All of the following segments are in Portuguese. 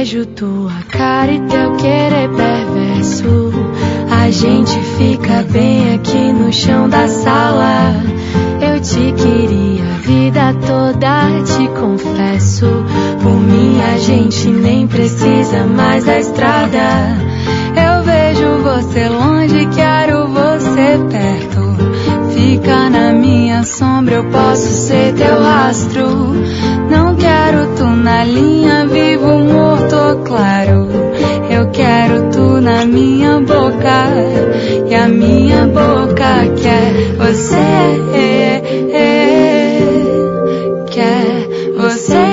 vejo tua cara e teu querer perverso. A gente fica bem aqui no chão da sala. Eu te queria a vida toda, te confesso. Por mim a gente nem precisa mais da estrada. Eu vejo você longe, quero você perto. Fica na minha sombra, eu posso ser teu rastro. Não quero tu na linha, vivo, morto ou claro. Eu quero tu na minha boca, e a minha boca quer você, quer você.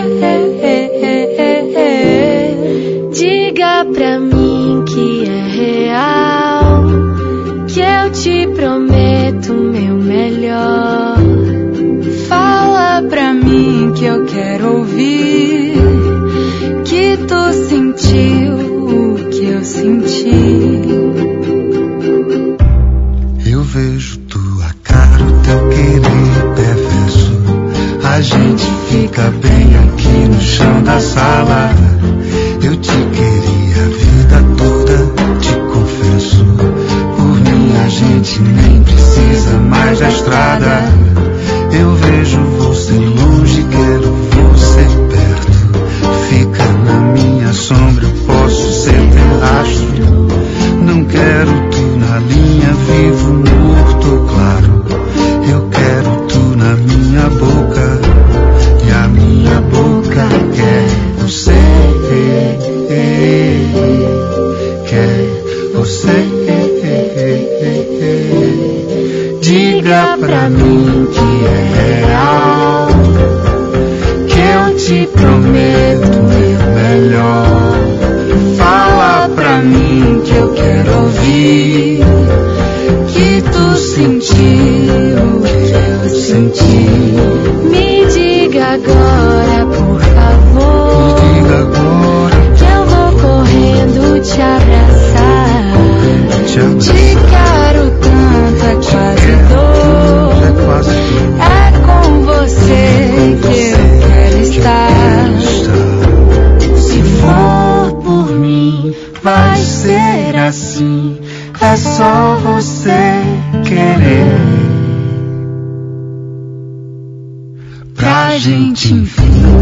Diga pra mim que é real, que eu te prometo meu melhor. Fala pra mim que eu quero ouvir, que tu sentiu o que eu senti. Eu vejo tua cara, o teu querer perverso. A gente fica bem aqui no chão da sala. Eu te queria a vida toda, te confesso. Por mim a gente nem precisa mais da estrada. Eu vejo você longe, quero você perto. Fica na minha sombra, eu posso ser teu rastro. Não quero tu na linha, vivo, morto, claro. Eu quero tu na minha boca, e a minha boca quer você, quer você. Diga pra mim que é real, que eu te prometo meu melhor. Fala pra mim que eu quero ouvir, que tu sentiu o que eu senti. Me diga agora, por favor. Me diga agora, que eu vou correndo te abraçar. Te quero tanto, é quase dor. É com você que eu quero estar. Se for por mim, vai ser assim. É só você querer, pra gente enfim